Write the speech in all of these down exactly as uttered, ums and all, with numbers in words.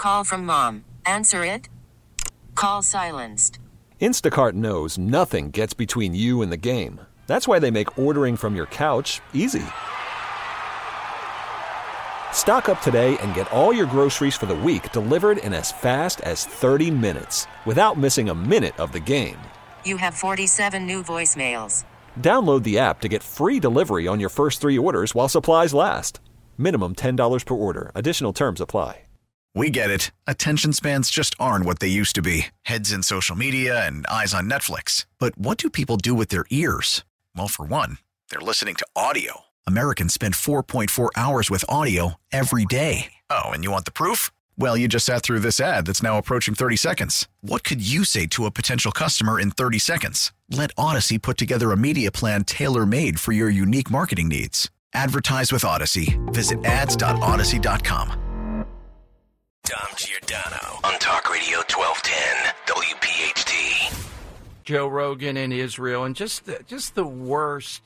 Call from mom. Answer it. Call silenced. Instacart knows nothing gets between you and the game. That's why they make ordering from your couch easy. Stock up today and get all your groceries for the week delivered in as fast as thirty minutes without missing a minute of the game. You have forty-seven new voicemails. Download the app to get free delivery on your first three orders while supplies last. Minimum ten dollars per order. Additional terms apply. We get it. Attention spans just aren't what they used to be. Heads in social media and eyes on Netflix. But what do people do with their ears? Well, for one, they're listening to audio. Americans spend four point four hours with audio every day. Oh, and you want the proof? Well, you just sat through this ad that's now approaching thirty seconds. What could you say to a potential customer in thirty seconds? Let Odyssey put together a media plan tailor-made for your unique marketing needs. Advertise with Odyssey. Visit ads dot odyssey dot com. Dom Giordano on Talk Radio twelve ten W P H T. Joe Rogan in Israel, and just the, just the worst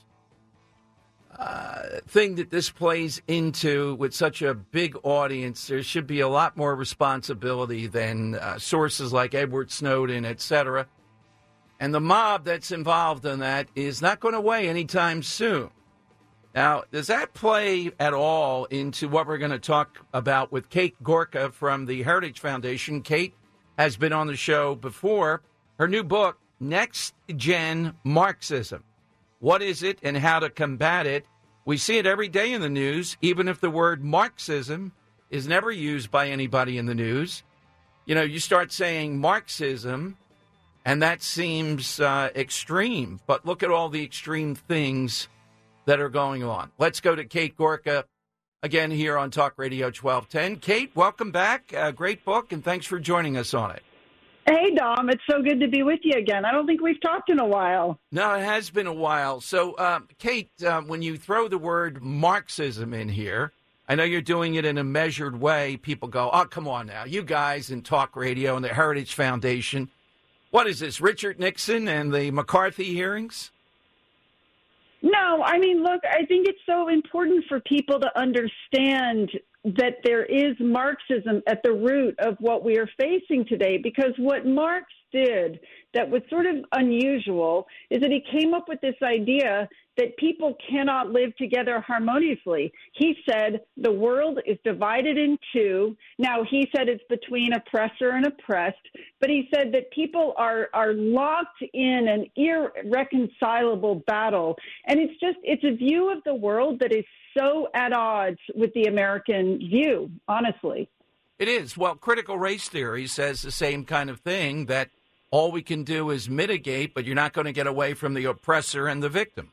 uh, thing that this plays into with such a big audience. There should be a lot more responsibility than uh, sources like Edward Snowden, et cetera. And the mob that's involved in that is not going away anytime soon. Now, does that play at all into what we're going to talk about with Kate Gorka from the Heritage Foundation? Kate has been on the show before. Her new book, Next Gen Marxism. What is it and how to combat it? We see it every day in the news, even if the word Marxism is never used by anybody in the news. You know, you start saying Marxism, and that seems uh, extreme. But look at all the extreme things that are going on. Let's go to Kate Gorka again here on Talk Radio twelve ten. Kate, welcome back. Uh, great book, and thanks for joining us on it. Hey, Dom. It's so good to be with you again. I don't think we've talked in a while. No, it has been a while. So, uh, Kate, uh, when you throw the word Marxism in here, I know you're doing it in a measured way. People go, oh, come on now. You guys in Talk Radio and the Heritage Foundation. What is this, Richard Nixon and the McCarthy hearings? No, I mean, look, I think it's so important for people to understand that there is Marxism at the root of what we are facing today, because what Marx did that was sort of unusual is that he came up with this idea that people cannot live together harmoniously. He said the world is divided in two. Now, he said it's between oppressor and oppressed, but he said that people are, are locked in an irreconcilable battle. And it's just, it's a view of the world that is so at odds with the American view, honestly. It is. Well, critical race theory says the same kind of thing, that all we can do is mitigate, but you're not going to get away from the oppressor and the victim.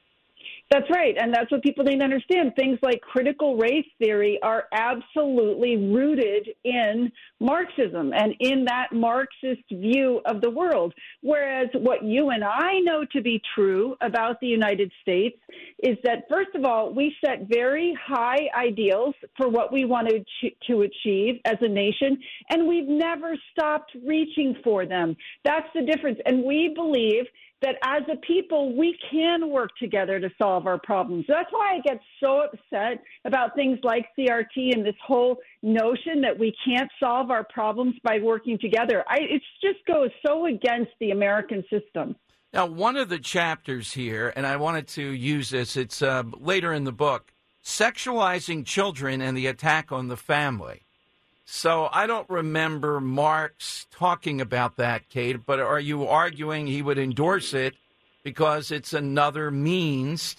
That's right, and that's what people need to understand. Things like critical race theory are absolutely rooted in Marxism and in that Marxist view of the world, whereas what you and I know to be true about the United States is that, first of all, we set very high ideals for what we wanted to achieve as a nation, and we've never stopped reaching for them. That's the difference, and we believe that as a people, we can work together to solve our problems. That's why I get so upset about things like C R T and this whole notion that we can't solve our problems by working together. I, it just goes so against the American system. Now, one of the chapters here, and I wanted to use this, it's uh, later in the book, sexualizing children and the attack on the family. So I don't remember Marx talking about that, Kate, but are you arguing he would endorse it because it's another means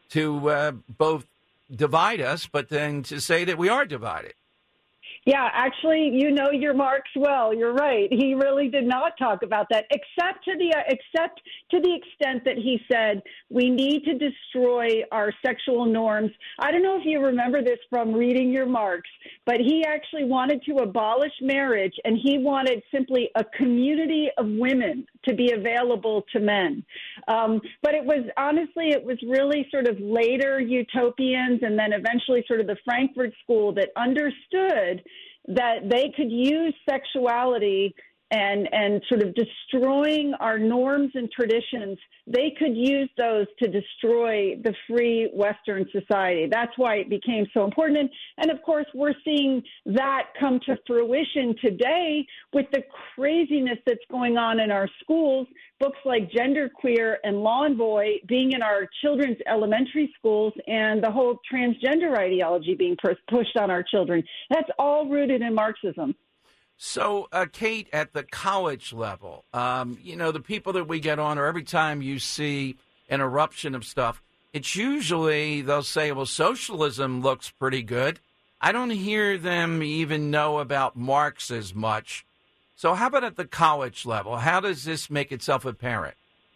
to uh, both divide us, but then to say that we are divided? Yeah, actually, you know your Marx well. You're right. He really did not talk about that, except to the uh, except to the extent that he said we need to destroy our sexual norms. I don't know if you remember this from reading your Marx, but he actually wanted to abolish marriage, and he wanted simply a community of women to be available to men. Um, but it was honestly, it was really sort of later utopians, and then eventually sort of the Frankfurt School that understood that they could use sexuality and and sort of destroying our norms and traditions, they could use those to destroy the free Western society. That's why it became so important. And, and of course, we're seeing that come to fruition today with the craziness that's going on in our schools. Books like Genderqueer and Law and Boy being in our children's elementary schools, and the whole transgender ideology being pushed on our children. That's all rooted in Marxism. So, uh, Kate, at the college level, um, you know, the people that we get on, or every time you see an eruption of stuff, it's usually they'll say, well, socialism looks pretty good. I don't hear them even know about Marx as much. So how about at the college level? How does this make itself apparent?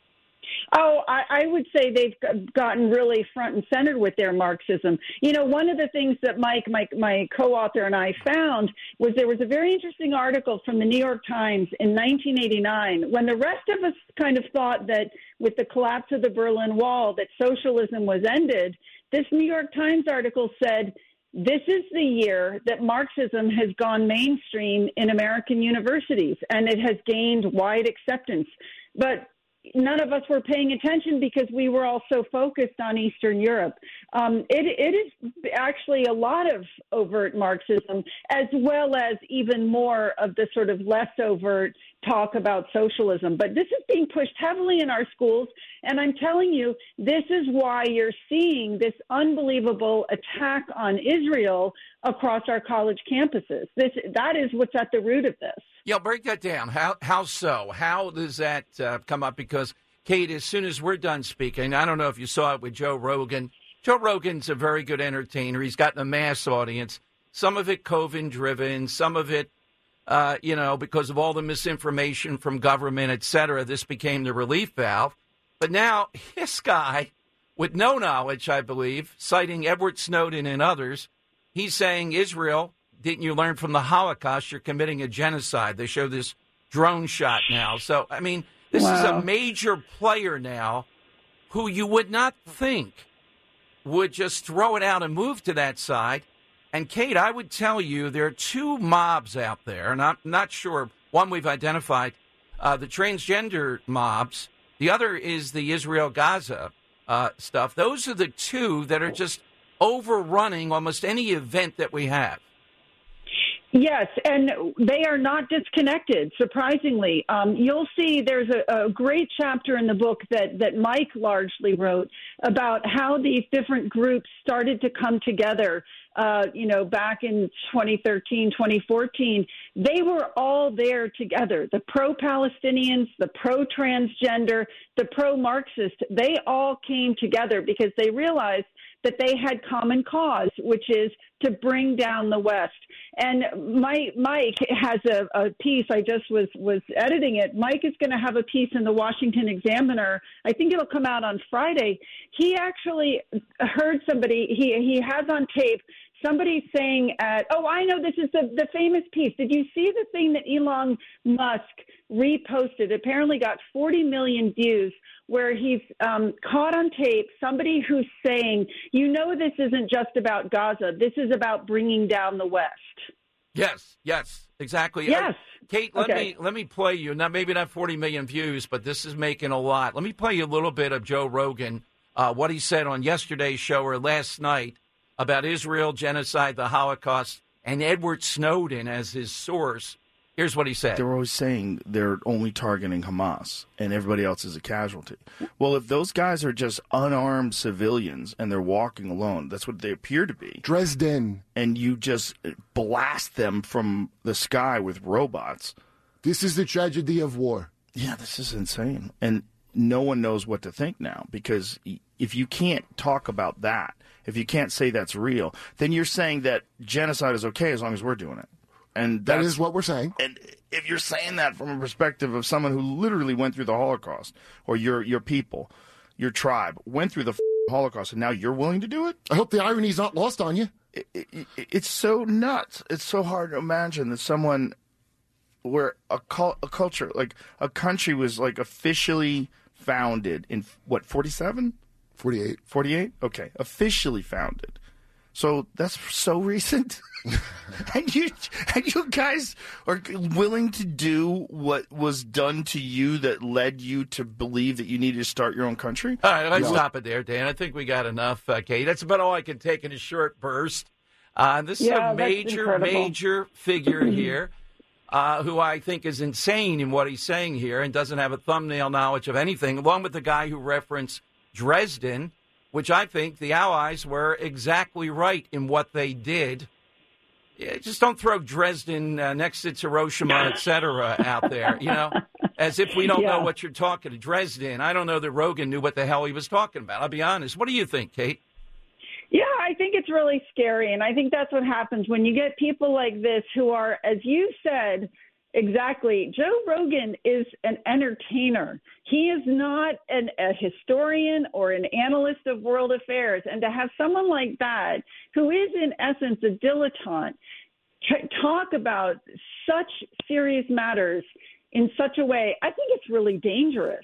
Oh, I, I would say they've gotten really front and center with their Marxism. You know, one of the things that Mike, my, my co-author, and I found was there was a very interesting article from the New York Times in nineteen eighty-nine when the rest of us kind of thought that with the collapse of the Berlin Wall that socialism was ended. This New York Times article said, this is the year that Marxism has gone mainstream in American universities, and it has gained wide acceptance. But none of us were paying attention because we were all so focused on Eastern Europe. Um, it, it is actually a lot of overt Marxism, as well as even more of the sort of less overt talk about socialism. But this is being pushed heavily in our schools, and I'm telling you, this is why you're seeing this unbelievable attack on Israel across our college campuses. This that is what's at the root of this. Yeah, break that down. How how so? How does that uh, come up? Because, Kate, as soon as we're done speaking, I don't know if you saw it with Joe Rogan. Joe Rogan's a very good entertainer. He's got a mass audience. Some of it COVID-driven, some of it, uh, you know, because of all the misinformation from government, et cetera. This became the relief valve. But now this guy, with no knowledge, I believe, citing Edward Snowden and others, he's saying, Israel, didn't you learn from the Holocaust? You're committing a genocide. They show this drone shot now. So, I mean, this wow. is a major player now who you would not think would just throw it out and move to that side. And, Kate, I would tell you there are two mobs out there, and I'm not sure. One we've identified, uh, the transgender mobs. The other is the Israel-Gaza uh, stuff. Those are the two that are just overrunning almost any event that we have. Yes, and they are not disconnected, surprisingly. Um, you'll see there's a, a great chapter in the book that, that Mike largely wrote about how these different groups started to come together, uh, you know, back in twenty thirteen, twenty fourteen. They were all there together. The pro-Palestinians, the pro-transgender, the pro-Marxist, they all came together because they realized that they had common cause, which is to bring down the West. And Mike, Mike has a, a piece, I just was, was editing it. Mike is going to have a piece in the Washington Examiner. I think it'll come out on Friday. He actually heard somebody, he, he has on tape, somebody saying at, oh, I know this is the, the famous piece. Did you see the thing that Elon Musk reposted? Apparently got forty million views, where he's um, caught on tape somebody who's saying, you know, this isn't just about Gaza. This is about bringing down the West. Yes, yes, exactly. Yes. Uh, Kate, let okay. me let me play you. Now, maybe not forty million views, but this is making a lot. Let me play you a little bit of Joe Rogan, uh, what he said on yesterday's show or last night about Israel, genocide, the Holocaust, and Edward Snowden as his source. Here's what he said. They're always saying they're only targeting Hamas and everybody else is a casualty. Well, if those guys are just unarmed civilians and they're walking alone, that's what they appear to be. Dresden. And you just blast them from the sky with robots. This is the tragedy of war. Yeah, this is insane. And no one knows what to think now, because if you can't talk about that, if you can't say that's real, then you're saying that genocide is okay as long as we're doing it. And that is what we're saying. And if you're saying that from a perspective of someone who literally went through the Holocaust, or your your people, your tribe, went through the Holocaust, and now you're willing to do it? I hope the irony's not lost on you. It, it, it, it's so nuts. It's so hard to imagine that someone where a, cult, a culture, like a country was like officially founded in, what, forty-seven? forty-eight. forty-eight? Okay. Officially founded. So that's so recent. and you and you guys are willing to do what was done to you that led you to believe that you needed to start your own country? All right, let's Yeah. stop it there, Dan. I think we got enough, uh, Kate. That's about all I can take in a short burst. Uh, this is Yeah, a that's major, incredible. major figure here uh, who I think is insane in what he's saying here and doesn't have a thumbnail knowledge of anything, along with the guy who referenced Dresden, which I think the Allies were exactly right in what they did. Yeah, just don't throw Dresden uh, next to Hiroshima, et cetera, out there, you know, as if we don't Yeah. know what you're talking to Dresden. I don't know that Rogan knew what the hell he was talking about. I'll be honest. What do you think, Kate? Yeah, I think it's really scary. And I think that's what happens when you get people like this who are, as you said, exactly. Joe Rogan is an entertainer. He is not an, a historian or an analyst of world affairs. And to have someone like that, who is in essence a dilettante, t- talk about such serious matters in such a way, I think it's really dangerous.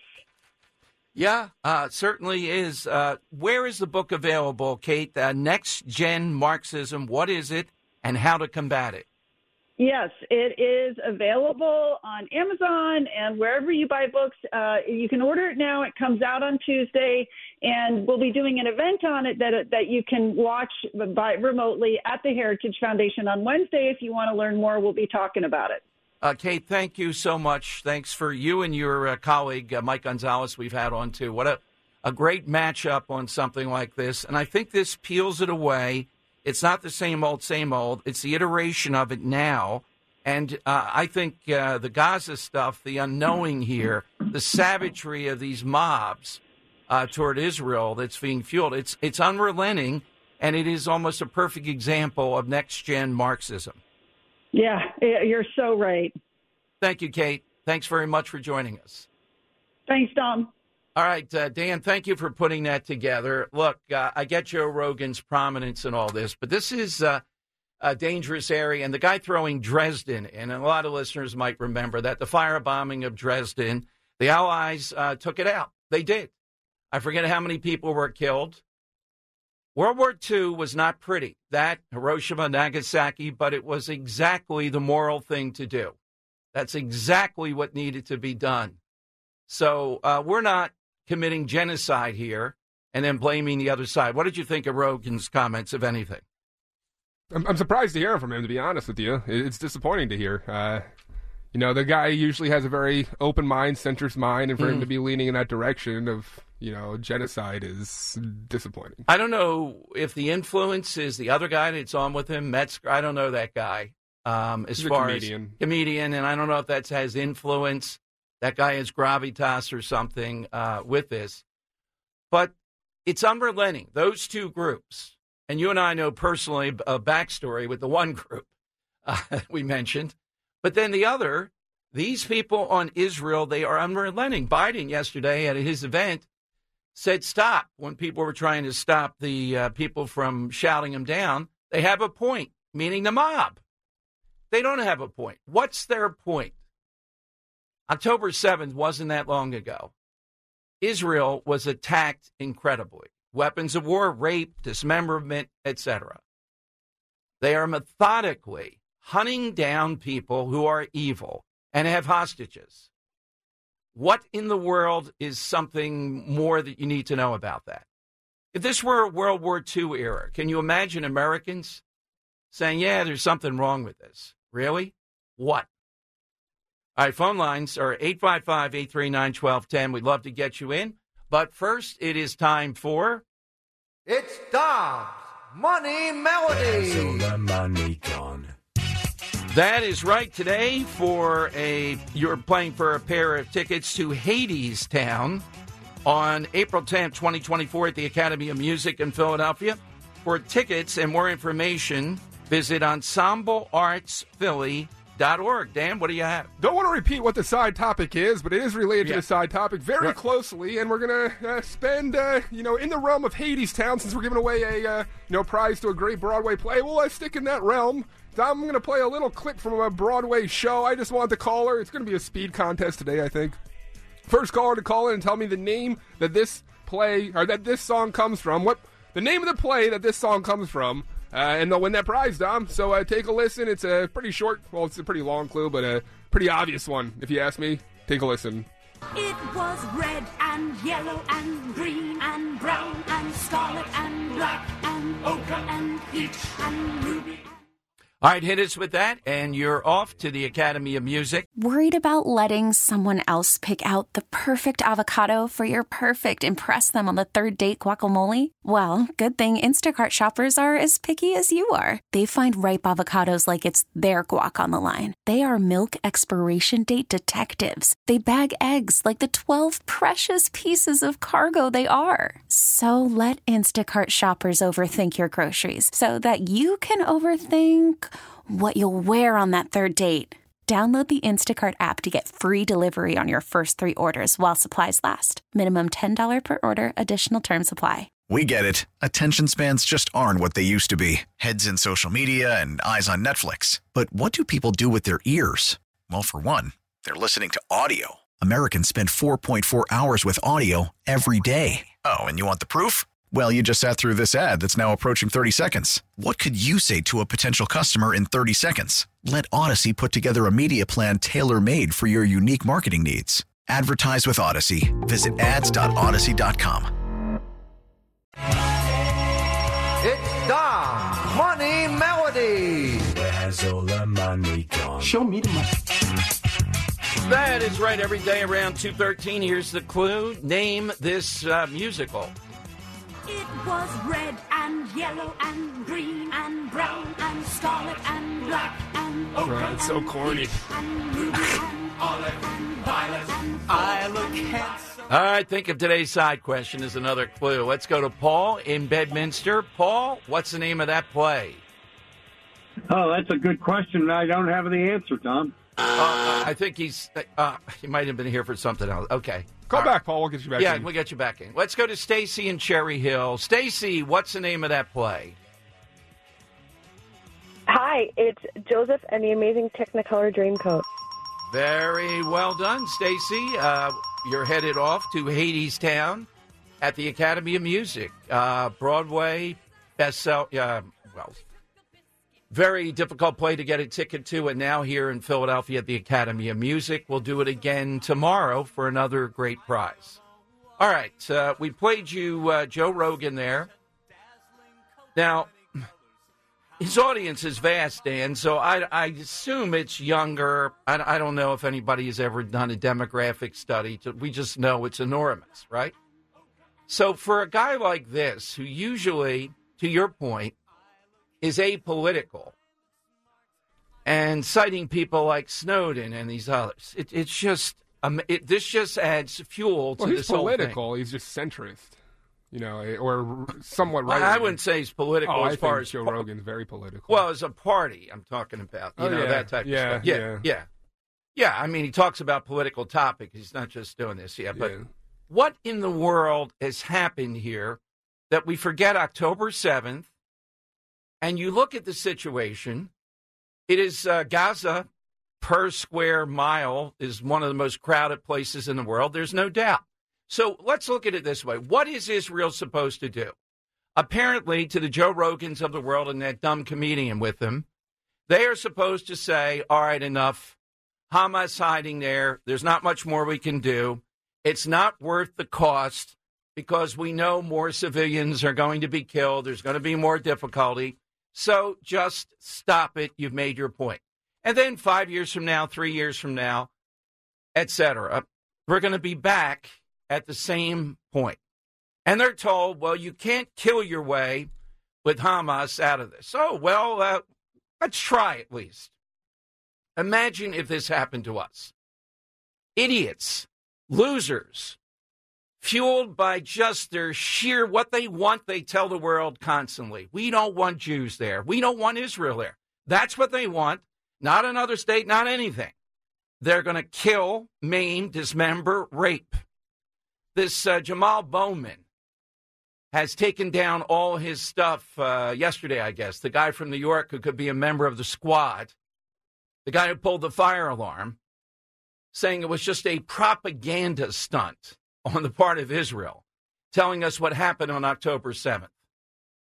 Yeah, uh, certainly is. Uh, where is the book available, Kate? Uh, Next Gen Marxism, what is it and how to combat it? Yes, it is available on Amazon and wherever you buy books. Uh, you can order it now. It comes out on Tuesday, and we'll be doing an event on it that that you can watch by remotely at the Heritage Foundation on Wednesday. If you want to learn more, we'll be talking about it. Uh, Kate, thank you so much. Thanks for you and your uh, colleague, uh, Mike Gonzalez, we've had on too. What a, a great matchup on something like this. And I think this peels it away. It's not the same old, same old. It's the iteration of it now. And uh, I think uh, the Gaza stuff, the unknowing here, the savagery of these mobs uh, toward Israel that's being fueled, it's, it's unrelenting, and it is almost a perfect example of next-gen Marxism. Yeah, you're so right. Thank you, Kate. Thanks very much for joining us. Thanks, Dom. All right, uh, Dan, thank you for putting that together. Look, uh, I get Joe Rogan's prominence and all this, but this is uh, a dangerous area. And the guy throwing Dresden, and a lot of listeners might remember that, the firebombing of Dresden, the Allies uh, took it out. They did. I forget how many people were killed. World War Two was not pretty. That, Hiroshima, Nagasaki, but it was exactly the moral thing to do. That's exactly what needed to be done. So uh, we're not committing genocide here and then blaming the other side. What did you think of Rogan's comments, if anything? I'm, I'm surprised to hear from him, to be honest with you. It's disappointing to hear. Uh, you know, the guy usually has a very open mind, centrist mind, and for mm. him to be leaning in that direction of, you know, genocide is disappointing. I don't know if the influence is the other guy that's on with him, Metzger. I don't know that guy um, as He's far a comedian. as comedian, and I don't know if that has influence. That guy has gravitas or something uh, with this. But it's unrelenting. Those two groups, and you and I know personally a backstory with the one group uh, we mentioned, but then the other, these people on Israel, they are unrelenting. Biden yesterday at his event said stop when people were trying to stop the uh, people from shouting him down. They have a point, meaning the mob. They don't have a point. What's their point? October seventh wasn't that long ago. Israel was attacked incredibly. Weapons of war, rape, dismemberment, et cetera. They are methodically hunting down people who are evil and have hostages. What in the world is something more that you need to know about that? If this were a World War Two era, can you imagine Americans saying, yeah, there's something wrong with this? Really? What? All right, phone lines are eight five five, eight three nine, one two one zero. We'd love to get you in. But first, it is time for... It's Dom's Money Melody. So the money gone. That is right. Today, for a you're playing for a pair of tickets to Hadestown on April tenth, twenty twenty-four at the Academy of Music in Philadelphia. For tickets and more information, visit ensemble arts philly dot org. Dan, what do you have? Don't want to repeat what the side topic is, but it is related Yeah. to the side topic very Right. closely, and we're going to uh, spend, uh, you know, in the realm of Hadestown, since we're giving away a, uh, you know, prize to a great Broadway play. We'll uh, stick in that realm. I'm going to play a little clip from a Broadway show. I just want the caller. It's going to be a speed contest today, I think. First caller to call in and tell me the name that this play, or that this song comes from. What the name of the play that this song comes from. uh, and they'll win that prize, Dom. So uh, take a listen. It's a pretty short, well, it's a pretty long clue, but a pretty obvious one, if you ask me. Take a listen. It was red and yellow and green and brown and scarlet and black and ochre and peach and ruby. All right, hit us with that, and you're off to the Academy of Music. Worried about letting someone else pick out the perfect avocado for your perfect impress them on the third date guacamole? Well, good thing Instacart shoppers are as picky as you are. They find ripe avocados like it's their guac on the line. They are milk expiration date detectives. They bag eggs like the twelve precious pieces of cargo they are. So let Instacart shoppers overthink your groceries so that you can overthink what you'll wear on that third date. Download the Instacart app to get free delivery on your first three orders while supplies last. Minimum ten dollars per order. Additional terms apply. We get it. Attention spans just aren't what they used to be. Heads in social media and eyes on Netflix. But what do people do with their ears? Well, for one, they're listening to audio. Americans spend four point four hours with audio every day. Oh, and you want the proof? Well, you just sat through this ad that's now approaching thirty seconds. What could you say to a potential customer in thirty seconds? Let Odyssey put together a media plan tailor-made for your unique marketing needs. Advertise with Odyssey. Visit ads dot odyssey dot com. It's Dom's Money Melody. Where's all the money gone? Show me the money. That is right, every day around two thirteen. Here's the clue. Name this uh, musical. It was red and yellow and green and brown and scarlet and black and ochre Right, it's so and corny. peach and ruby and olive and violet and I look handsome. All right, think of today's side question as another clue. Let's go to Paul in Bedminster. Paul, what's the name of that play? Oh, that's a good question. I don't have the answer, Tom. Uh, I think he's, uh, he might have been here for something else. Okay. Call All back, right. Paul. We'll get you back Yeah, in. we'll get you back in. Let's go to Stacy in Cherry Hill. Stacy, what's the name of that play? Hi, it's Joseph and the Amazing Technicolor Dreamcoat. Very well done, Stacy. Uh, you're headed off to Hadestown at the Academy of Music. Uh, Broadway, best-sell, uh, well, very difficult play to get a ticket to, and now here in Philadelphia at the Academy of Music. We'll do it again tomorrow for another great prize. All right, uh, we played you uh, Joe Rogan there. Now, his audience is vast, Dan, so I, I assume it's younger. I, I don't know if anybody has ever done a demographic study. We just know it's enormous, right? So for a guy like this, who usually, to your point, is apolitical and citing people like Snowden and these others, it, it's just, um, it, this just adds fuel to well, he's this whole thing. political. He's just centrist. You know, or somewhat Well, right. I wouldn't say he's political oh, as I far think as Joe po- Rogan's very political. Well, as a party, I'm talking about, you Oh, know, yeah. that type Yeah, of stuff. Yeah, yeah. yeah, yeah. I mean, he talks about political topics. He's not just doing this. Yeah, but Yeah. what in the world has happened here that we forget October seventh? And you look at the situation. It is uh, Gaza per square mile is one of the most crowded places in the world. There's no doubt. So let's look at it this way. What is Israel supposed to do? Apparently, to the Joe Rogans of the world and that dumb comedian with them, they are supposed to say, all right, enough. Hamas hiding there. There's not much more we can do. It's not worth the cost because we know more civilians are going to be killed. There's going to be more difficulty. So just stop it. You've made your point. And then five years from now, three years from now, et cetera, we're going to be back at the same point. And they're told, well, you can't kill your way with Hamas out of this. Oh, well, uh, let's try at least. Imagine if this happened to us. Idiots, losers, fueled by just their sheer what they want, they tell the world constantly. We don't want Jews there. We don't want Israel there. That's what they want. Not another state, not anything. They're going to kill, maim, dismember, rape. This uh, Jamal Bowman has taken down all his stuff uh, yesterday, I guess. The guy from New York who could be a member of the squad, the guy who pulled the fire alarm, saying it was just a propaganda stunt on the part of Israel, telling us what happened on October seventh.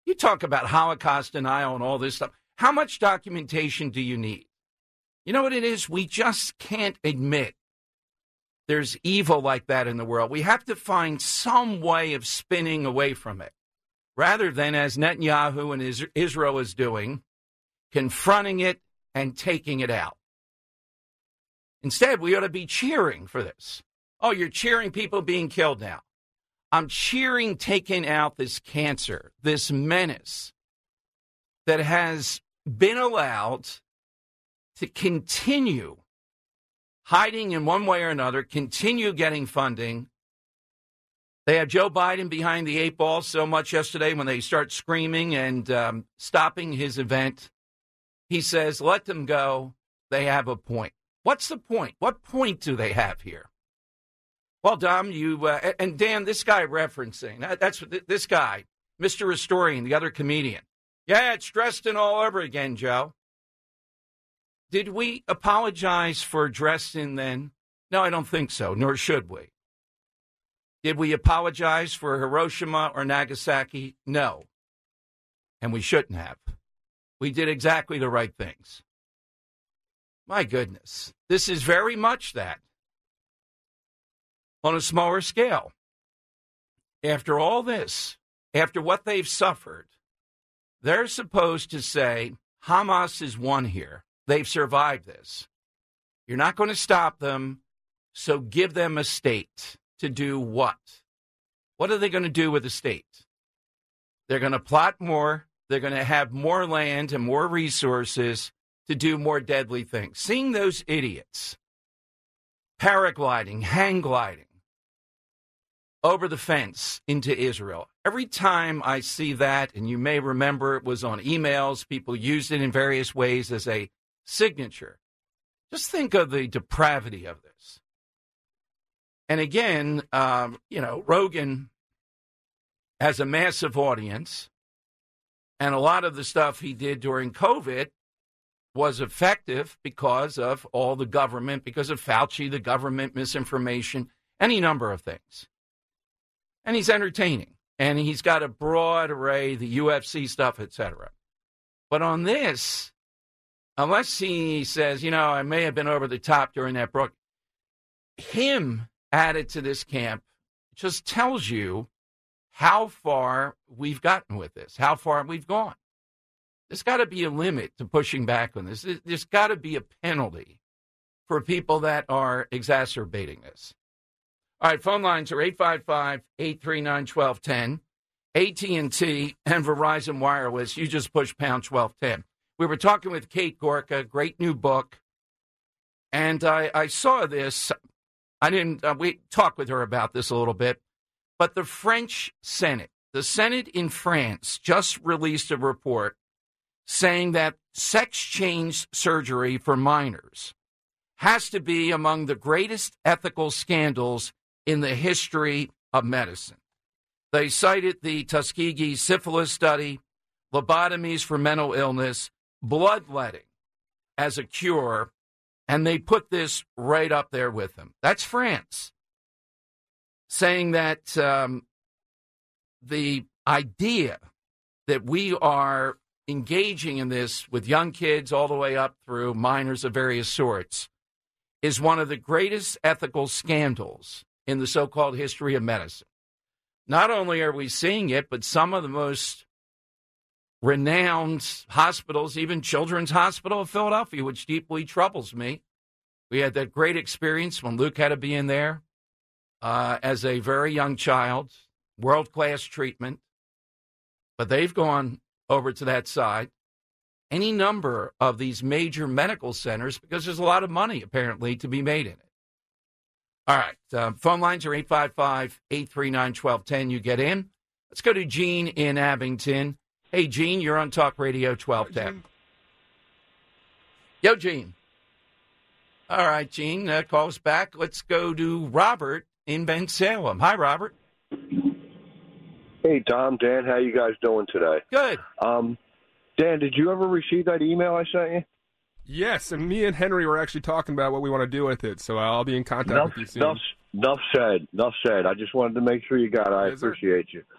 You talk about Holocaust denial and all this stuff. How much documentation do you need? You know what it is? We just can't admit there's evil like that in the world. We have to find some way of spinning away from it, rather than, as Netanyahu and Israel is doing, confronting it and taking it out. Instead, we ought to be cheering for this. Oh, you're cheering people being killed now. I'm cheering taking out this cancer, this menace that has been allowed to continue hiding in one way or another, continue getting funding. They have Joe Biden behind the eight ball so much yesterday when they start screaming and um, stopping his event. He says, let them go. They have a point. What's the point? What point do they have here? Well, Dom, you uh, and Dan, this guy referencing, that, that's this guy, Mister Ristorian, the other comedian. Yeah, it's Dresden all over again, Joe. Did we apologize for Dresden then? No, I don't think so, nor should we. Did we apologize for Hiroshima or Nagasaki? No. And we shouldn't have. We did exactly the right things. My goodness, this is very much that. On a smaller scale. After all this, after what they've suffered, they're supposed to say, Hamas is won here. They've survived this. You're not going to stop them, so give them a state to do what? What are they going to do with the state? They're going to plot more. They're going to have more land and more resources to do more deadly things. Seeing those idiots paragliding, hang gliding over the fence into Israel. Every time I see that, and you may remember it was on emails, people used it in various ways as a signature. Just think of the depravity of this. And again, um, you know, Rogan has a massive audience, and a lot of the stuff he did during COVID was effective because of all the government, because of Fauci, the government misinformation, any number of things. And he's entertaining, and he's got a broad array, the U F C stuff, et cetera. But on this, unless he says, you know, I may have been over the top during that brook, him added to this camp just tells you how far we've gotten with this, how far we've gone. There's got to be a limit to pushing back on this. There's got to be a penalty for people that are exacerbating this. All right, phone lines are eight five five, eight three nine, one two one zero. A T and T and Verizon Wireless, you just push pound twelve ten. We were talking with Kate Gorka, great new book, and I, I saw this. I didn't, uh, we talked with her about this a little bit, but the French Senate, the Senate in France just released a report saying that sex change surgery for minors has to be among the greatest ethical scandals in the history of medicine. They cited the Tuskegee syphilis study, lobotomies for mental illness, bloodletting as a cure, and they put this right up there with them. That's France, saying that um, the idea that we are engaging in this with young kids all the way up through minors of various sorts is one of the greatest ethical scandals in the so-called history of medicine. Not only are we seeing it, but some of the most renowned hospitals, even Children's Hospital of Philadelphia, which deeply troubles me. We had that great experience when Luke had to be in there uh, as a very young child, world-class treatment. But they've gone over to that side. Any number of these major medical centers, because there's a lot of money, apparently, to be made in it. All right. Uh, phone lines are eight five five, eight three nine, one two one zero. You get in. Let's go to Gene in Abington. Hey, Gene, you're on Talk Radio twelve ten. Yo, Gene. All right, Gene, uh, call us back. Let's go to Robert in Bensalem. Hi, Robert. Hey, Tom, Dan, how you guys doing today? Good. Um, Dan, did you ever receive that email I sent you? Yes, and me and Henry were actually talking about what we want to do with it, so I'll be in contact Enough, with you soon. enough, enough said. Enough said. I just wanted to make sure you got it. I Yes, sir. appreciate you.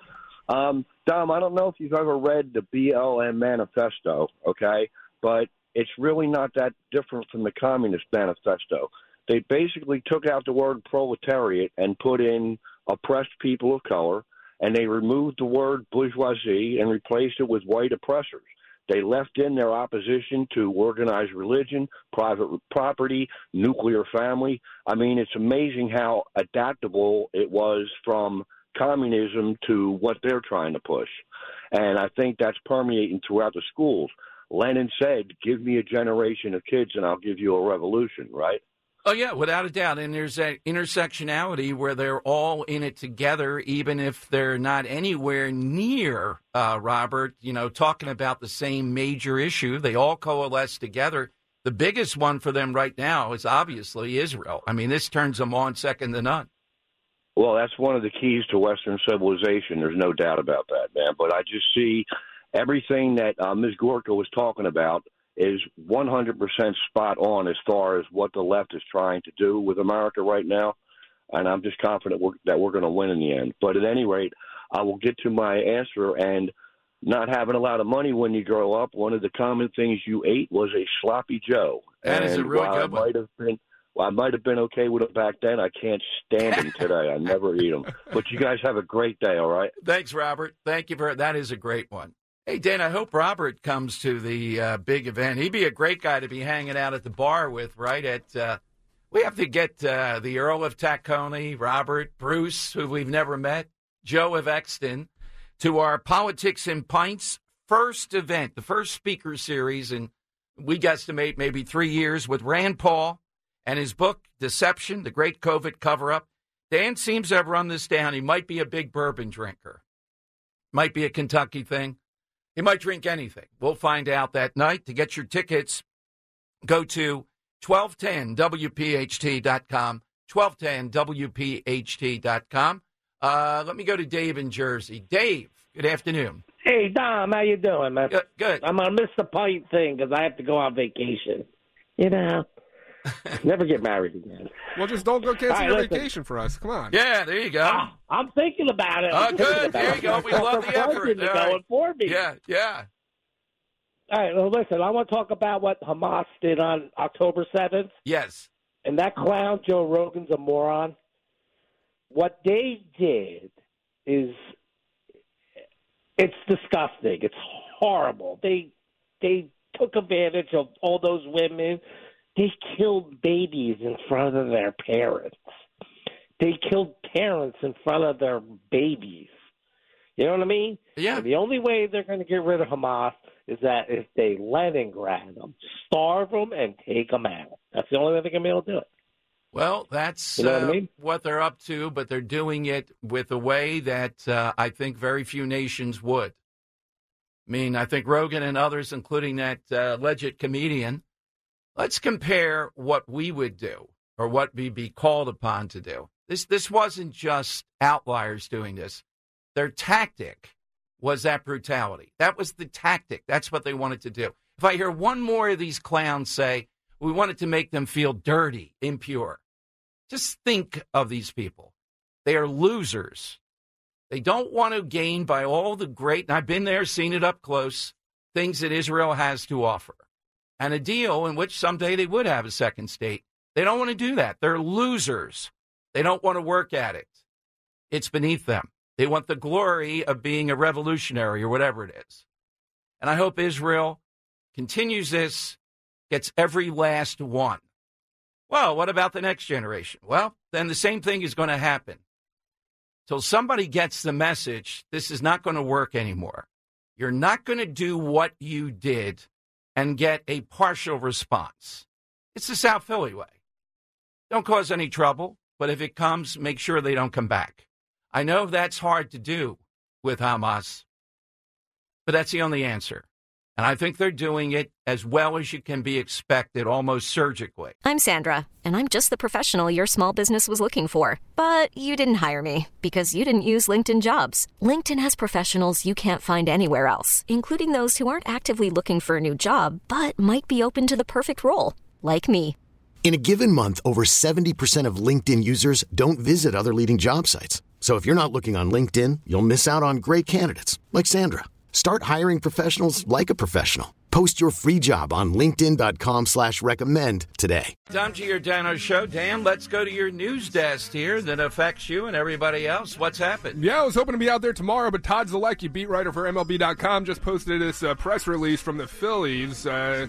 Um, Dom, I don't know if you've ever read the B L M Manifesto, okay, but it's really not that different from the Communist Manifesto. They basically took out the word proletariat and put in oppressed people of color, and they removed the word bourgeoisie and replaced it with white oppressors. They left in their opposition to organized religion, private property, nuclear family. I mean, it's amazing how adaptable it was from communism to what they're trying to push. And I think that's permeating throughout the schools. Lenin said, give me a generation of kids and I'll give you a revolution, right? Oh, yeah, without a doubt. And there's that intersectionality where they're all in it together, even if they're not anywhere near, uh, Robert, you know, talking about the same major issue. They all coalesce together. The biggest one for them right now is obviously Israel. I mean, this turns them on second to none. Well, that's one of the keys to Western civilization. There's no doubt about that, man. But I just see everything that uh, Miz Gorka was talking about is one hundred percent spot on as far as what the left is trying to do with America right now. And I'm just confident we're, that we're going to win in the end. But at any rate, I will get to my answer. And not having a lot of money when you grow up, one of the common things you ate was a sloppy Joe. That and is a really while good one. I might have been, well, I might have been okay with it back then, I can't stand them today. I never eat them. But you guys have a great day, all right? Thanks, Robert. Thank you for that. Is a great one. Hey, Dan, I hope Robert comes to the uh, big event. He'd be a great guy to be hanging out at the bar with, right? At uh, we have to get uh, the Earl of Tacony, Robert, Bruce, who we've never met, Joe of Exton, to our Politics and Pints first event, the first speaker series, and we guesstimate maybe three years with Rand Paul and his book, Deception, the Great COVID Cover-Up. Dan seems to have run this down. He might be a big bourbon drinker. Might be a Kentucky thing. He might drink anything. We'll find out that night. To get your tickets, go to twelve ten W P H T dot com, twelve ten W P H T dot com. Uh, let me go to Dave in Jersey. Dave, good afternoon. Hey, Dom, how you doing, man? Good. good. I'm going to miss the pint thing because I have to go on vacation. You know, never get married again. Well, just don't go cancel All right, your listen. vacation for us. Come on. Yeah, there you go. Ah, I'm thinking about it. Oh, I'm thinking good. about There it. you go. We love the effort. They're All right. going for me. Yeah, yeah. All right, well, listen, I want to talk about what Hamas did on October seventh. Yes. And that clown, Joe Rogan's a moron. What they did is, it's disgusting. It's horrible. They they took advantage of all those women. They killed babies in front of their parents. They killed parents in front of their babies. You know what I mean? Yeah. And the only way they're going to get rid of Hamas is that if they Leningrad them, starve them, and take them out. That's the only way they're going to be able to do it. Well, that's You know what I uh, mean? what they're up to, but they're doing it with a way that uh, I think very few nations would. I mean, I think Rogan and others, including that uh, alleged comedian, let's compare what we would do or what we'd be called upon to do. This this wasn't just outliers doing this. Their tactic was that brutality. That was the tactic. That's what they wanted to do. If I hear one more of these clowns say, we wanted to make them feel dirty, impure. Just think of these people. They are losers. They don't want to gain by all the great, and I've been there, seen it up close, things that Israel has to offer. And a deal in which someday they would have a second state. They don't want to do that. They're losers. They don't want to work at it. It's beneath them. They want the glory of being a revolutionary or whatever it is. And I hope Israel continues this, gets every last one. Well, what about the next generation? Well, then the same thing is going to happen. Till somebody gets the message, this is not going to work anymore. You're not going to do what you did and get a partial response. It's the South Philly way. Don't cause any trouble, but if it comes, make sure they don't come back. I know that's hard to do with Hamas, but that's the only answer. And I think they're doing it as well as you can be expected, almost surgically. I'm Sandra, and I'm just the professional your small business was looking for. But you didn't hire me because you didn't use LinkedIn Jobs. LinkedIn has professionals you can't find anywhere else, including those who aren't actively looking for a new job, but might be open to the perfect role, like me. In a given month, over seventy percent of LinkedIn users don't visit other leading job sites. So if you're not looking on LinkedIn, you'll miss out on great candidates like Sandra. Start hiring professionals like a professional. Post your free job on linkedin.com slash recommend today. Tom Giordano Show. Dan, let's go to your news desk here that affects you and everybody else. What's happened? Yeah, I was hoping to be out there tomorrow, but Todd Zalecki, beat writer for M L B dot com, just posted this uh, press release from the Phillies. Uh,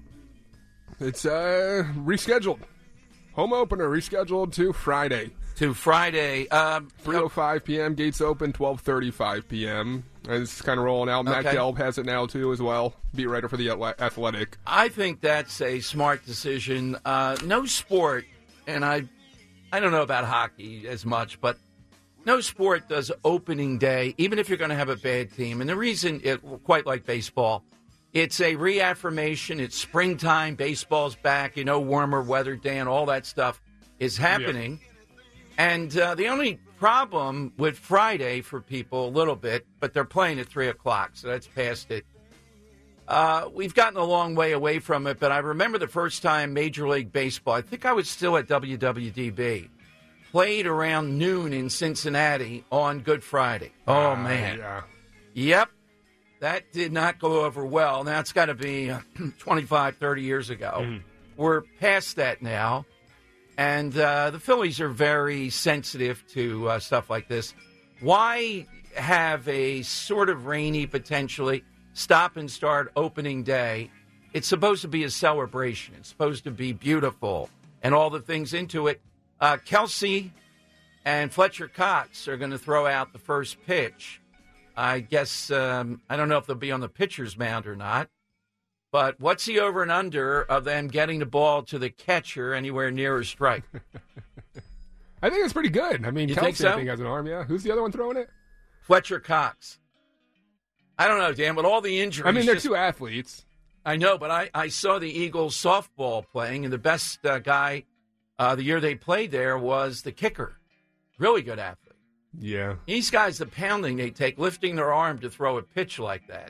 it's uh, rescheduled. Home opener rescheduled to Friday. To Friday. Um, three oh five p.m. Gates open, twelve thirty-five p.m. And it's kind of rolling out. Matt Okay. Gelb has it now, too, as well. Beat writer for The Athletic. I think that's a smart decision. Uh, no sport, and I I don't know about hockey as much, but no sport does opening day, even if you're going to have a bad team. And the reason, it quite like baseball, it's a reaffirmation. It's springtime. Baseball's back. You know, warmer weather, Dan, all that stuff is happening. Yeah. And uh, the only problem with Friday for people, a little bit, but they're playing at three o'clock, so that's past it. Uh, we've gotten a long way away from it, but I remember the first time Major League Baseball, I think I was still at W W D B, played around noon in Cincinnati on Good Friday. Oh, Uh, man. Yeah. Yep. That did not go over well. Now, it's got to be uh, twenty-five, thirty years ago. Mm-hmm. We're past that now. And uh, the Phillies are very sensitive to uh, stuff like this. Why have a sort of rainy, potentially, stop and start opening day? It's supposed to be a celebration. It's supposed to be beautiful and all the things into it. Uh, Kelsey and Fletcher Cox are going to throw out the first pitch. I guess, um, I don't know if they'll be on the pitcher's mound or not. But what's the over and under of them getting the ball to the catcher anywhere near a strike? I think it's pretty good. I mean, You Kelsey, think so? I think, has an arm, yeah. Who's the other one throwing it? Fletcher Cox. I don't know, Dan, but all the injuries. I mean, they're just- two athletes. I know, but I, I saw the Eagles softball playing, and the best uh, guy uh, the year they played there was the kicker. Really good athlete. Yeah. These guys, the pounding they take, lifting their arm to throw a pitch like that.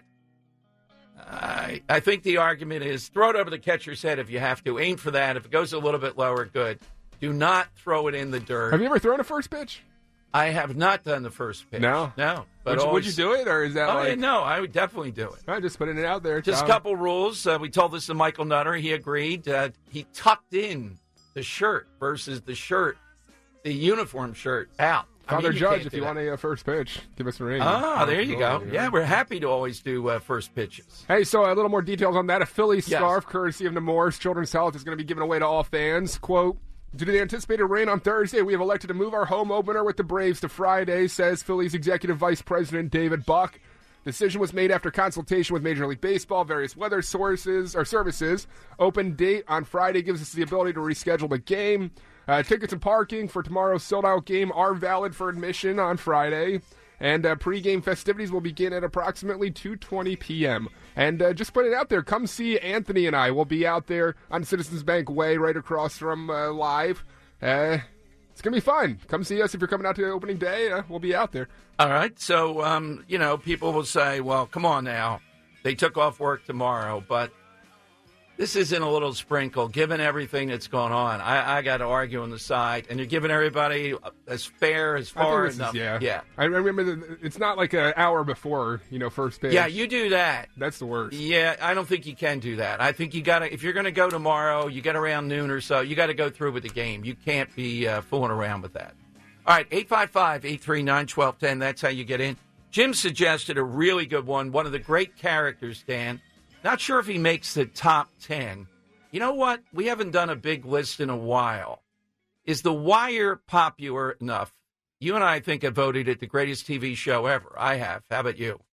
I, I think the argument is throw it over the catcher's head if you have to. Aim for that. If it goes a little bit lower, good. Do not throw it in the dirt. Have you ever thrown a first pitch? I have not done the first pitch. No? No. Would you, would you do it, or is that Oh, like... yeah, no, I would definitely do it. I'm just putting it out there. Just a Tom. couple rules. Uh, we told this to Michael Nutter. He agreed. Uh, he tucked in the shirt versus the shirt, the uniform shirt, out. I Father mean, you Judge, can't if do you that. want a uh, first pitch, give us a ring. Ah, there you go. Yeah. Yeah, we're happy to always do uh, first pitches. Hey, so a little more details on that. A Philly Yes. scarf, courtesy of Nemours Children's Health, is going to be given away to all fans. Quote, due to the anticipated rain on Thursday, we have elected to move our home opener with the Braves to Friday, says Phillies Executive Vice President David Buck. Decision was made after consultation with Major League Baseball, various weather sources or services. Open date on Friday gives us the ability to reschedule the game. Uh, tickets and parking for tomorrow's sold-out game are valid for admission on Friday. And uh, pregame festivities will begin at approximately two twenty p.m. And uh, just put it out there, come see Anthony and I. We'll be out there on Citizens Bank Way right across from uh, Live. Uh, it's going to be fun. Come see us if you're coming out to opening day. Uh, we'll be out there. All right. So, um, you know, people will say, well, come on now. They took off work tomorrow, but this isn't a little sprinkle. Given everything that's going on, I, I got to argue on the side, and you're giving everybody as fair as I think far this is- enough. yeah. yeah. I remember the, it's not like an hour before, you know, first pitch. Yeah, you do that. That's the worst. Yeah, I don't think you can do that. I think you got to, if you're going to go tomorrow, you get around noon or so, you got to go through with the game. You can't be uh, fooling around with that. All right, eight five five, eight three nine, one two one zero. That's how you get in. Jim suggested a really good one, one of the great characters, Dan. Not sure if he makes the top ten. You know what? We haven't done a big list in a while. Is The Wire popular enough? You and I, I think, have voted it the greatest T V show ever. I have. How about you?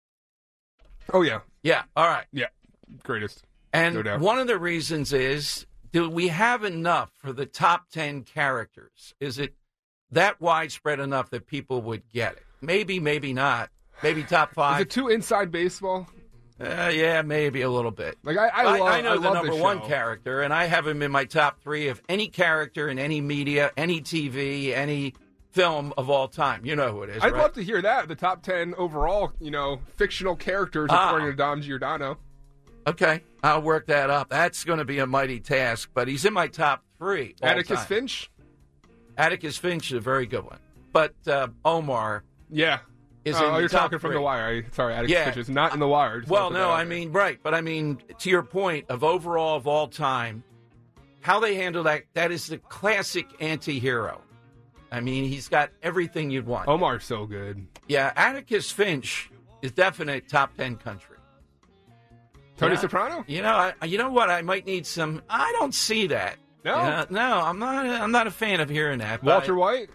Oh, yeah. Yeah. All right. Yeah. Greatest. And No doubt. one of the reasons is, do we have enough for the top ten characters? Is it that widespread enough that people would get it? Maybe, maybe not. Maybe top five. Is it too inside baseball? Uh, yeah, maybe a little bit. Like I, I, love, I know I the love number this one show. character, and I have him in my top three of any character in any media, any T V, any film of all time. You know who it is, I'd right? love to hear that. The top ten overall, you know, fictional characters Ah. according to Dom Giordano. Okay, I'll work that up. That's going to be a mighty task, but he's in my top three. all Atticus time. Finch. Atticus Finch is a very good one. but uh, Omar. Yeah. Is oh, in the you're top talking from three. The Wire. I, sorry, Attic Yeah. Stitches. Not in The Wire. Just Well, wanted to no, put that I out there. mean, right. But I mean, to your point of overall of all time, how they handle that, that is the classic anti-hero. I mean, he's got everything you'd want. Omar's so good. Yeah, Atticus Finch is definite top ten country. Tony Yeah. Soprano? You know, I, you know what? I might need some. I don't see that. No? Yeah, no, I'm not. I'm not a fan of hearing that. but Walter White?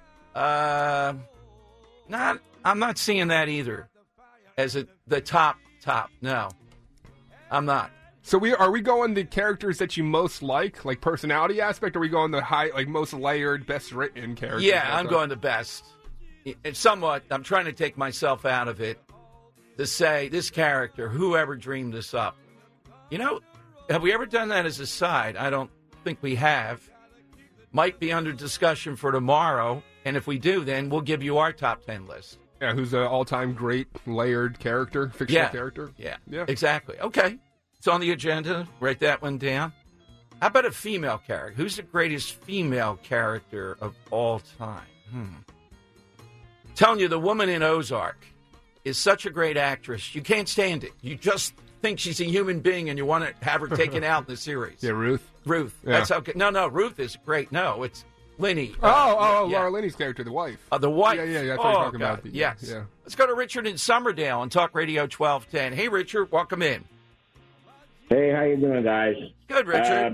Uh, not. I'm not seeing that either. As a, the top top. No, I'm not. So we are we going the characters that you most like, like personality aspect, or are we going the high, like most layered, best written characters? Yeah, all I'm time? going the best. It's somewhat. I'm trying to take myself out of it to say this character, whoever dreamed this up. You know, have we ever done that as a side? I don't think we have. Might be under discussion for tomorrow, and if we do, then we'll give you our top ten list. Yeah, who's an all-time great layered character, fictional Yeah. character? Yeah, Yeah. exactly. Okay, it's on the agenda. Write that one down. How about a female character? Who's the greatest female character of all time? Hmm. Telling you, the woman in Ozark is such a great actress. You can't stand it. You just think she's a human being, and you want to have her taken out in the series. Yeah, Ruth. Ruth. Yeah. That's okay. No, no, Ruth is great. No, it's Linny. Oh, Uh, oh, oh yeah. Laura Linney's character, the wife. Uh, the wife. Yeah, yeah, yeah. I thought oh, you were talking God. about the. Yes. Yeah. Let's go to Richard in Summerdale on Talk Radio twelve ten. Hey, Richard, welcome in. Hey, how you doing, guys? Good, Richard.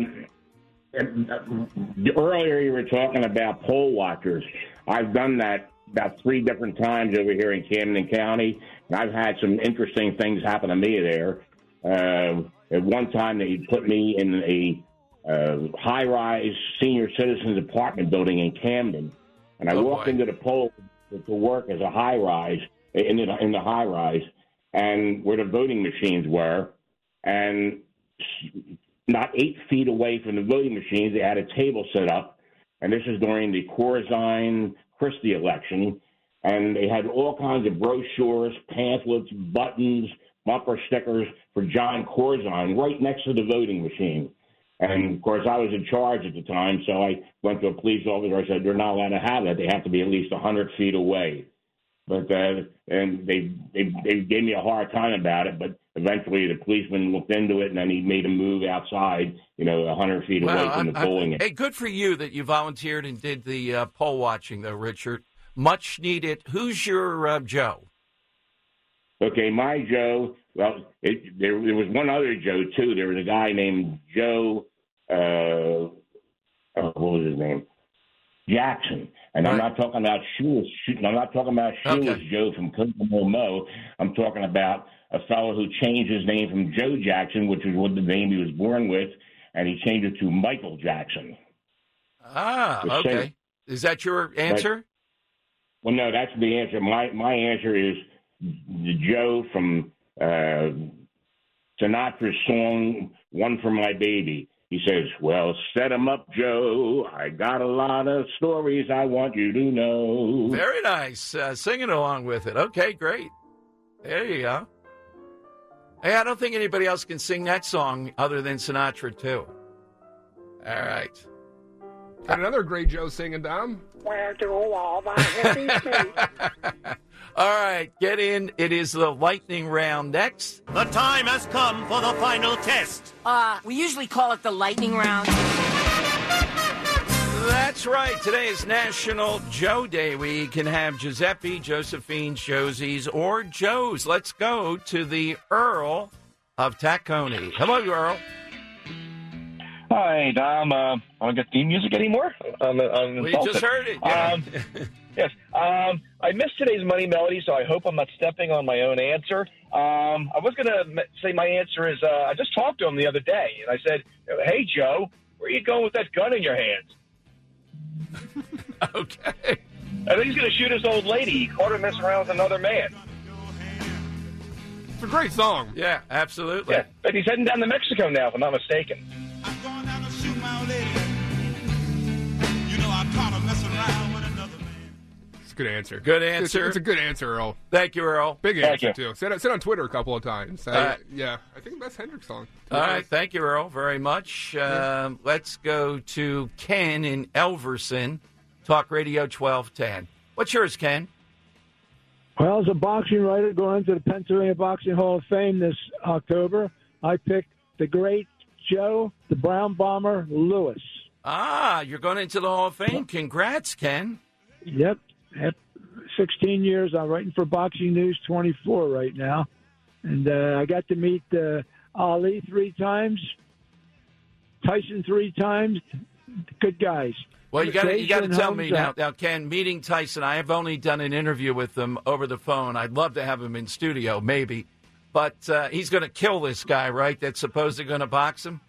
Um, earlier you were talking about poll watchers. I've done that about three different times over here in Camden County, and I've had some interesting things happen to me there. Uh, at one time, they put me in a uh, high-rise senior citizens apartment building in Camden, and I Oh, walked boy. into the poll to work as a high-rise in the, in the high-rise, and where the voting machines were, and not eight feet away from the voting machines, they had a table set up, and this is during the Corzine Christie election, and they had all kinds of brochures, pamphlets, buttons, bumper stickers for John Corzine right next to the voting machine. And, of course, I was in charge at the time, so I went to a police officer. I said, they're not allowed to have that. They have to be at least one hundred feet away. But uh, and they, they they gave me a hard time about it, but eventually the policeman looked into it, and then he made a move outside, you know, one hundred feet away Well, from the I- I- polling. hey, good for you that you volunteered and did the uh, poll watching, though, Richard. Much needed. Who's your uh, Joe? Okay, my Joe, well, it, there, there was one other Joe, too. There was a guy named Joe, uh, uh, what was his name? Jackson. And I'm not talking about shoeless, I'm not talking about shoeless Joe from Kokomo Mo. I'm talking about a fellow who changed his name from Joe Jackson, which is what the name he was born with, and he changed it to Michael Jackson. Ah, The okay. same. Is that your answer? Well, no, that's the answer. My my answer is the Joe from uh, Sinatra's song "One for My Baby." He says, "Well, set 'em up, Joe. I got a lot of stories I want you to know." Very nice. Uh, singing along with it. Okay, great. There you go. Hey, I don't think anybody else can sing that song other than Sinatra, too. All right. Got another great Joe singing, Dom. Where do all the hippies meet? All right, get in. It is the lightning round next. The time has come for the final test. Uh, we usually call it the lightning round. That's right. Today is National Joe Day. We can have Giuseppe, Josephine, Josie's, or Joe's. Let's go to the Earl of Tacony. Hello, Earl. Hi, Dom. Uh, I don't get theme music anymore. I'm, I'm We insulted. just heard it. Yeah. Um, yes. Um, I missed today's Money Melody, so I hope I'm not stepping on my own answer. Um, I was going to say my answer is uh, I just talked to him the other day, and I said, "Hey, Joe, where are you going with that gun in your hands?" Okay. I think he's going to shoot his old lady. He caught her messing around with another man. It's a great song. Yeah, absolutely. Yeah, but he's heading down to Mexico now, if I'm not mistaken. It's a good answer. Good It's, answer. it's a good answer, Earl. Thank you, Earl. Big Thank answer, you. too. Said, it- said on Twitter a couple of times. I, Uh, yeah, I think the best Hendrix song. All right. Thank you, Earl, very much. Um, let's go to Ken in Elverson, Talk Radio twelve ten. What's yours, Ken? Well, as a boxing writer going into the Pennsylvania Boxing Hall of Fame this October, I picked the great Joe, the Brown Bomber, Lewis. Ah, you're going into the Hall of Fame. Congrats, Ken. Yep. At sixteen years, I'm writing for Boxing News twenty-four right now. And uh, I got to meet uh, Ali three times, Tyson three times. Good guys. Well, you got you got to Jason tell me Holmes, now, uh, now, Ken. Meeting Tyson, I have only done an interview with him over the phone. I'd love to have him in studio, maybe, but uh, he's going to kill this guy, right? That's supposedly going to box him.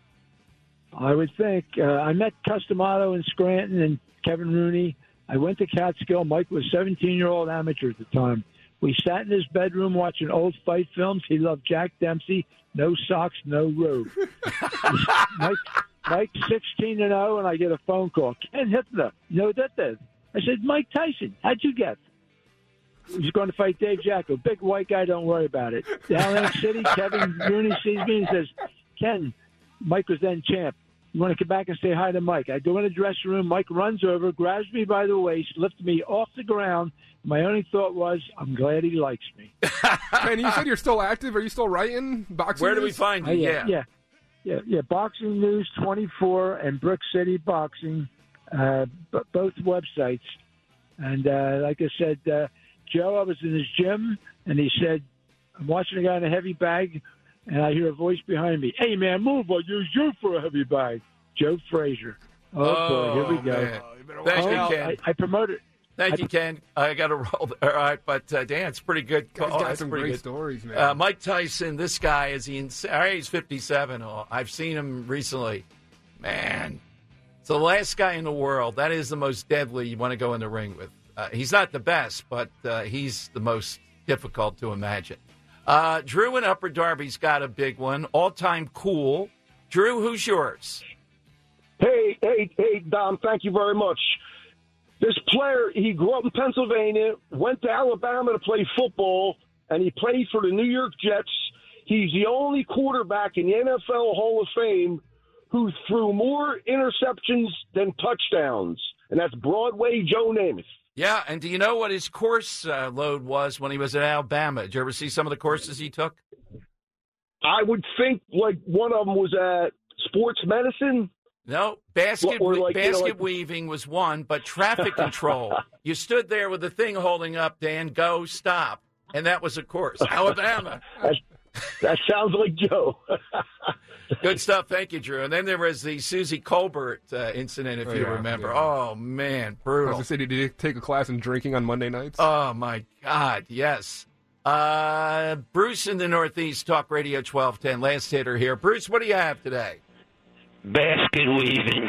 I would think. Uh, I met Customato in Scranton and Kevin Rooney. I went to Catskill. Mike was a seventeen-year-old amateur at the time. We sat in his bedroom watching old fight films. He loved Jack Dempsey. No socks, no robe. Mike, Mike's sixteen and oh, and I get a phone call. Ken Hitler, you know what that is? I said, Mike Tyson. How'd you guess? He's going to fight Dave Jacko. Big white guy, don't worry about it. Down in the city, Kevin Rooney sees me and says, Ken, Mike was then champ. You want to come back and say hi to Mike? I go in the dressing room. Mike runs over, grabs me by the waist, lifts me off the ground. My only thought was, I'm glad he likes me. And you said you're still active. Are you still writing boxing? Where do we news? find you? Uh, yeah. yeah, yeah, yeah, yeah. Boxing News twenty-four and Brick City Boxing, uh, b- both websites. And uh, like I said, uh, Joe, I was in his gym, and he said, I'm watching a guy in a heavy bag, and I hear a voice behind me. Hey, man, move. I'll use you for a heavy bag. Joe Frazier. Oh, Oh, boy, here we go. man. Thank oh, you, Ken. I, I promoted. Thank I, you, Ken. I got to roll. All right, but uh, Dan, it's pretty good. He's Oh, got that's some pretty great good. stories, man. Uh, Mike Tyson, this guy is he? Ins- all right, he's fifty-seven. Oh, I've seen him recently. Man, it's the last guy in the world. That is the most deadly you want to go in the ring with. Uh, he's not the best, but uh, he's the most difficult to imagine. Uh, Drew in Upper Darby's got a big one. All-time cool. Drew, who's yours? Hey, hey, hey, Dom, thank you very much. This player, he grew up in Pennsylvania, went to Alabama to play football, and he played for the New York Jets. He's the only quarterback in the N F L Hall of Fame who threw more interceptions than touchdowns, and that's Broadway Joe Namath. Yeah, and do you know what his course uh, load was when he was at Alabama? Did you ever see some of the courses he took? I would think like one of them was at sports medicine. No, basket Or like, basket you know, like- weaving was one, but traffic control. You stood there with the thing holding up, Dan, go, stop. And that was a course. Alabama. that, that sounds like Joe. Good stuff. Thank you, Drew. And then there was the Susie Colbert uh, incident, if Oh, you yeah, remember. yeah. Oh, man, I was brutal. going to say, did you take a class in drinking on Monday nights? Oh, my God, yes. Uh, Bruce in the Northeast, Talk Radio twelve ten, last hitter here. Bruce, what do you have today? Basket weaving.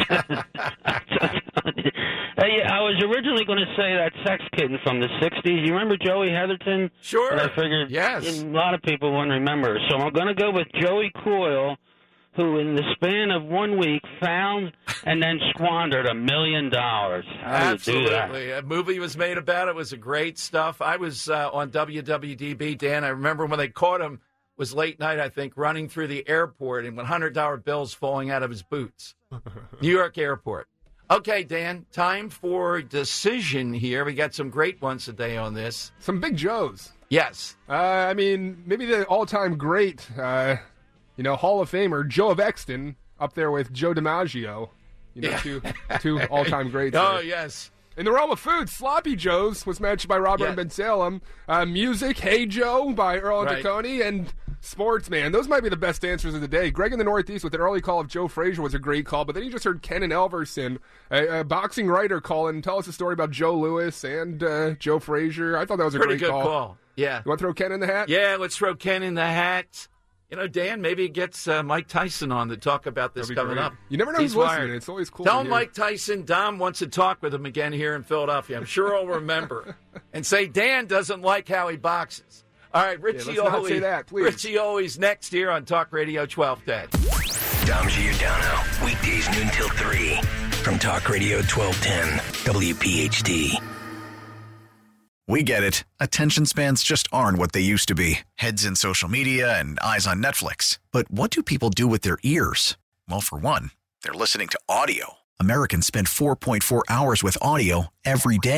Hey, I was originally going to say that sex kitten from the sixties. You remember Joey Heatherton? Sure. But I figured yes. a lot of people won't remember. So I'm going to go with Joey Coyle, who in the span of one week found and then squandered a million dollars. How do you do that? Absolutely. A movie was made about it. It was a great stuff. I was uh, on W W D B, Dan. I remember when they caught him, it was late night, I think, running through the airport and one hundred dollar bills falling out of his boots. New York airport. Okay, Dan, time for decision here. We got some great ones today on this. Some big Joes. Yes. Uh, I mean, maybe the all-time great, uh, you know, Hall of Famer, Joe of Exton, up there with Joe DiMaggio. You know, Yeah. two, two all-time greats. Oh, there. yes. In the realm of food, Sloppy Joe's was matched by Robert Yeah. and Ben Salem. Uh, music, Hey Joe by Earl and Right. Tacconi. And sports, man. Those might be the best answers of the day. Greg in the Northeast with an early call of Joe Frazier was a great call. But then you just heard Ken and Elverson, a, a boxing writer, call in and tell us a story about Joe Louis and uh, Joe Frazier. I thought that was a Pretty great good call. call. Yeah. You want to throw Ken in the hat? Yeah, let's throw Ken in the hat. You know, Dan, maybe it gets uh, Mike Tyson on to talk about this That'd be coming great. up. You never know He's who's listening. wired. It's always cool Tell to hear. Mike Tyson Dom wants to talk with him again here in Philadelphia. I'm sure he'll remember. And say Dan doesn't like how he boxes. All right, Richie let's not Oley. say that, please. Richie Oley's next here on Talk Radio twelve ten. Dom Giordano, weekdays noon till three from Talk Radio twelve ten W P H T. We get it. Attention spans just aren't what they used to be. Heads in social media and eyes on Netflix. But what do people do with their ears? Well, for one, they're listening to audio. Americans spend four point four hours with audio every day.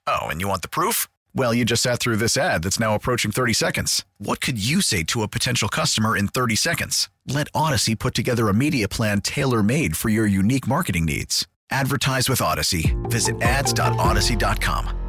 Oh, and you want the proof? Well, you just sat through this ad that's now approaching thirty seconds. What could you say to a potential customer in thirty seconds? Let Odyssey put together a media plan tailor-made for your unique marketing needs. Advertise with Odyssey. Visit ads dot odyssey dot com.